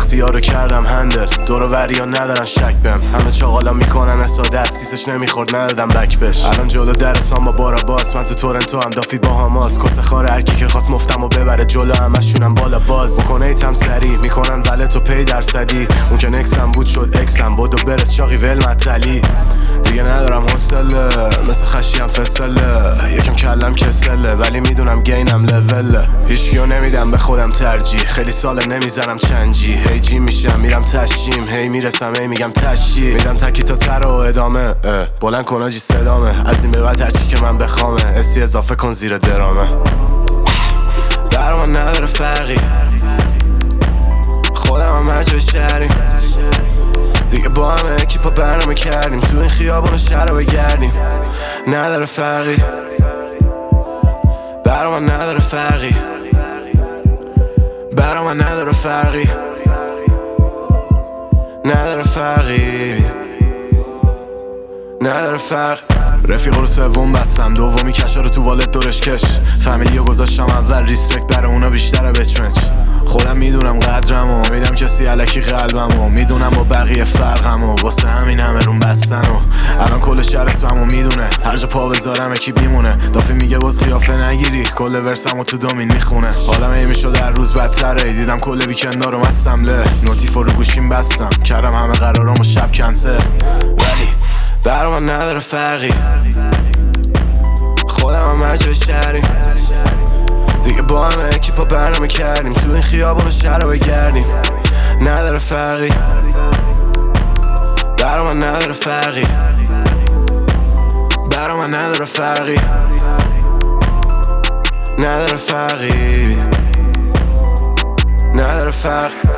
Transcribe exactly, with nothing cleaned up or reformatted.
سختی ها رو کردم هندل، دور و وریا ندارن شک بهم، همه چاقالا میکنن اسادت، سیسش نمیخورد ندادم بک بش. الان جلو درسان با بارا باس، من تو تورنتو هم دافی با هاماس، کس خار هرکی که خواست مفتم و ببره جلو همشونم بالا باز. بکنه ایتم سری میکنن ولت و پی درصدی، اون که نکسم بود شد اکسم، بدو برس چاقی ول مطلی. دیگه ندارم حوصله مثل خشیم فسله، یکم کلم کسله ولی میدونم گینم لوله. هیچکیو نمیدم به خودم ترجیح، خیلی ساله نمیزنم چنجی، هی جی میشم میرم تشیم، هی میرسم هی میگم تشی، میدم تکی تا تر و ادامه، بلند کن آجی صدامه، از این به بعد هرچی که من بخوامه، اسی اضافه کن زیر درامه. برا من نداره فرقی، خودم هم هر جای شهریم، دیگه با همه اکیپا برنامه کردیم، تو این خیابون و شهر رو بگردیم. نداره فرقی، برا من نداره فرقی، برا من نداره فرقی، نداره فرقی، نداره فرق. رفیق رو سوم بستم، دومی کشا رو تو والت دورش کش، فامیلیو گذاشتم اول، ریسپکت برای اونا بیشتره بچمچ. خودم میدونم قدرمو، میدم کسی علکی قلبمو، میدونم با بقیه فرقمو، واسه همین همه روم بستن و الان کل شهر اسممو میدونه، هر جا پا بذارم اکی بیمونه. دافی میگه باز قیافه نگیری، کل ورسمو تو دومین میخونه، حالا می میشد هر روز بدتره، دیدم کل ویکندا رو مستم له، نوتیفو رو گوشیم بستم، کردم همه قرارامو شب کنسل، ولی برا من نداره فرقی، خودم هم هر جای شهریم، دیگه با همه اکیپا برنامه کردیم، تو این خیابون و شهر رو بگردیم. نداره فرقی، برا من نداره فرقی، برا من نداره فرقی، نداره فرقی، نداره فرق.